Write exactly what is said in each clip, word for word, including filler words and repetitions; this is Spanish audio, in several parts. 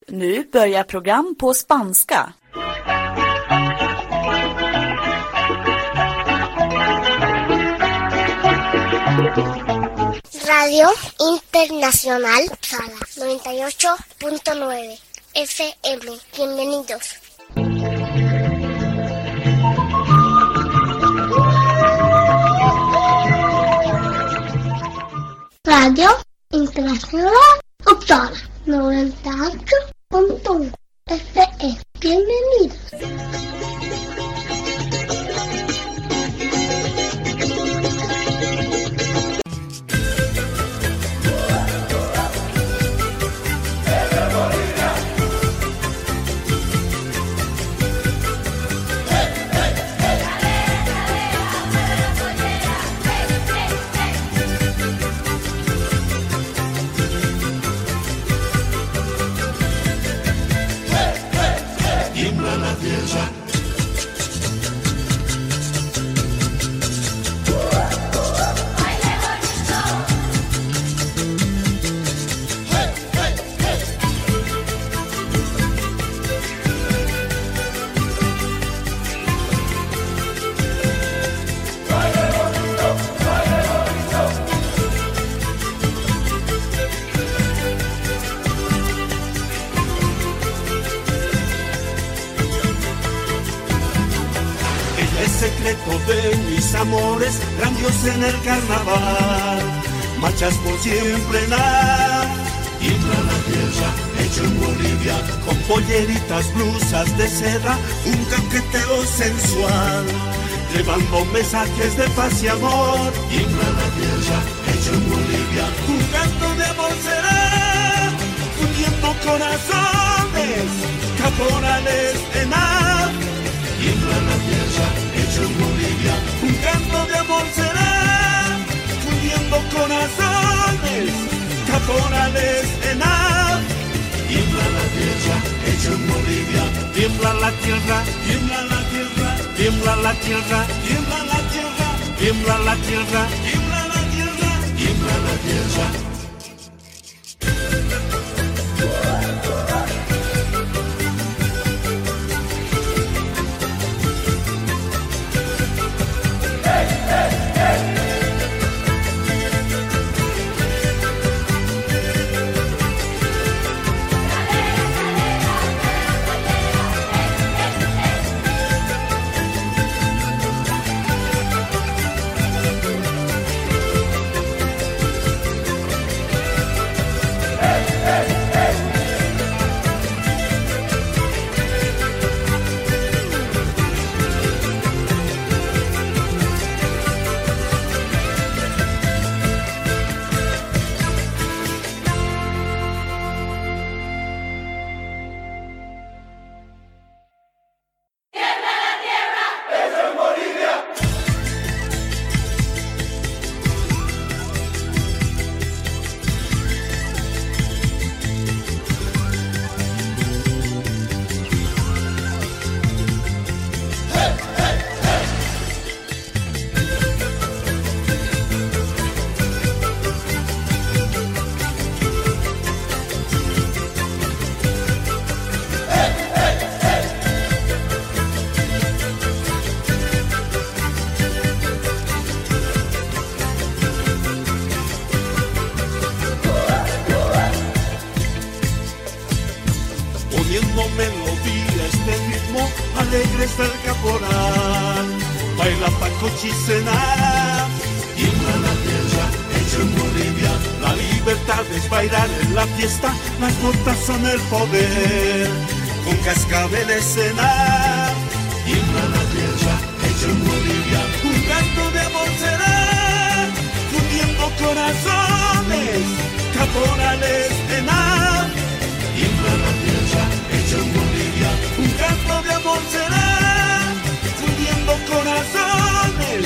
Nu börjar program på spanska. Radio Internacional Sala noventa y ocho punto nueve F M. Bienvenidos. Radio Internacional Uppsala noventa y ocho punto uno F M. Bienvenidos. De mis amores, grandios en el carnaval, marchas por siempre en la tiembla la tierra, hecho en Bolivia, con polleritas, blusas de seda, un caqueteo sensual, llevando mensajes de paz y amor. Tiembla la tierra, hecho en Bolivia, un canto de amor será, fundiendo corazones, caporales en ar. Tiembla la tierra, hecho en Bolivia, un canto de amor será, fundiendo corazones, caporales en ar. Tiembla la tierra, hecho en Bolivia, tiembla la tierra, tiembla la tierra, tiembla la tierra, tiembla la tierra, tiembla la tierra, tiembla la tierra, tiembla la tierra. Melodía, este ritmo alegre está el caporal, baila Paco Chisena. Tiembla la tierra, hecho en Bolivia, la libertad es bailar en la fiesta, las notas son el poder, con cascabeles en ar. Tiembla la tierra, hecho en Bolivia, un canto de amor será, fundiendo corazones, caporales en ar. Tiembla la tierra, hecho en Bolivia, un canto de amor será, fundiendo corazones,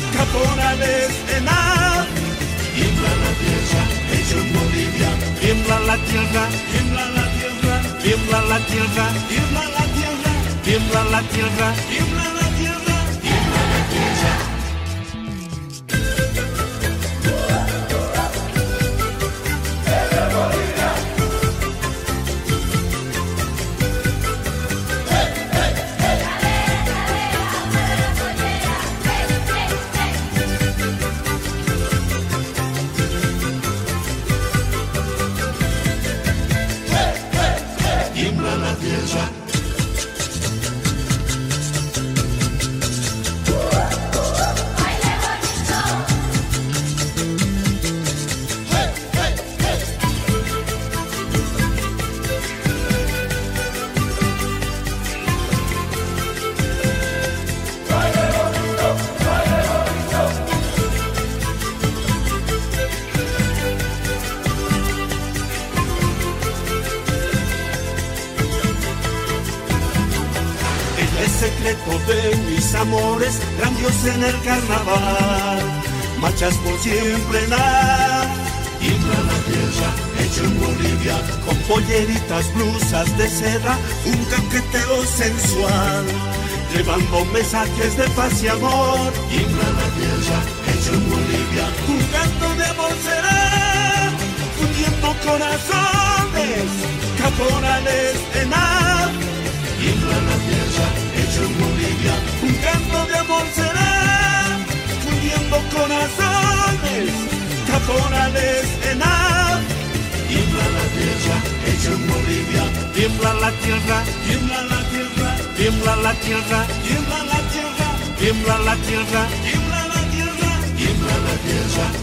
caporales en ar. Tiembla la tierra, hecho en Bolivia, tiembla la tierra, tiembla la tierra, tiembla la tierra, tiembla la tierra, tiembla la tierra, tiembla la tierra, tiembla la tierra. secreto de mis amores, grandioso en el carnaval. Marchas por siempre en la tiembla la tierra, hecho en Bolivia, con polleritas, blusas de seda, un caqueteo sensual, llevando mensajes de paz y amor. Tiembla la tierra, hecho en Bolivia, un canto de amor será, fundiendo corazones, caporales en ar. Tiembla la tierra, hecho en Bolivia, un canto de amor será, fundiendo corazones, caporales en ar. Tiembla la tierra, hecho en Bolivia, tiembla la tierra, tiembla la tierra, tiembla la tierra, tiembla la tierra, tiembla la tierra, tiembla la tierra, tiembla la tierra.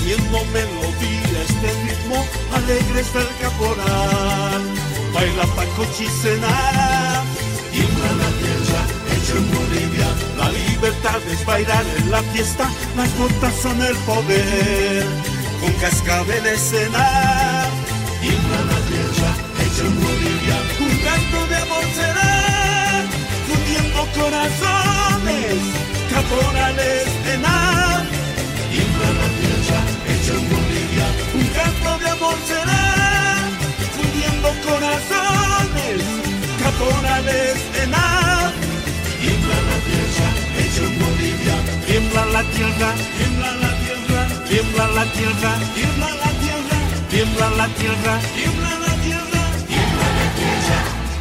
poniendo melodía, este ritmo alegre está el caporal. Baila Paco Chisena, tiembla la tierra, hecho en Bolivia. La libertad es bailar en la fiesta, las botas son el poder. Con cascabel escena, tiembla la tierra, hecho en Bolivia. Un canto de amor será, fundiendo corazones, caporales en ar. Tiembla la tierra, hecho en Bolivia. Un canto de amor será, fundiendo corazones, caporales en ar. Tiembla la tierra, hecho en Bolivia. Tiembla la tierra, tiembla la tierra, tiembla la tierra, tiembla la tierra, tiembla la tierra, tiembla la tierra, tiembla la tierra.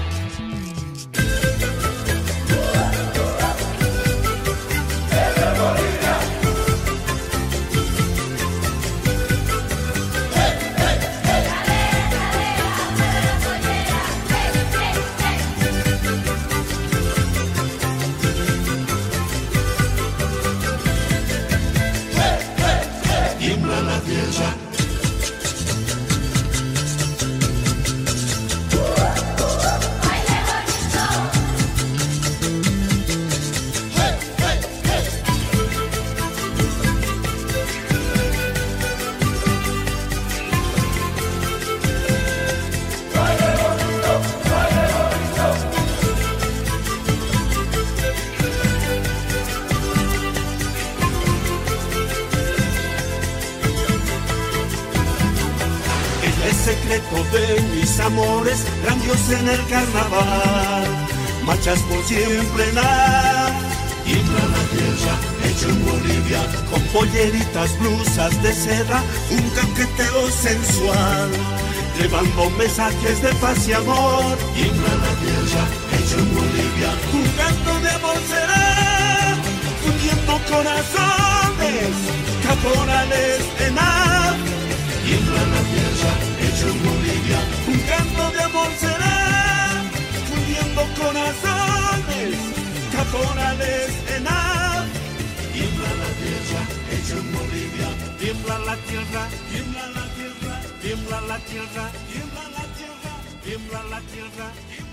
Tiembla la tierra. El secreto de mis amores, grandios en el carnaval, marchas por siempre en la. Tiembla la tierra, hecho en Bolivia, con polleritas, blusas de seda, un caqueteo sensual, llevando mensajes de paz y amor. Tiembla la tierra, hecho en Bolivia, un canto de amor será, fundiendo corazones, caporales en ar. Tiembla la tierra, hecho en Bolivia, un canto de amor será, fundiendo corazones, caporales en ar. Tiembla la tierra, hecho en Bolivia, tiembla la tierra, tiembla la tierra, tiembla la tierra, tiembla la tierra, tiembla la tierra.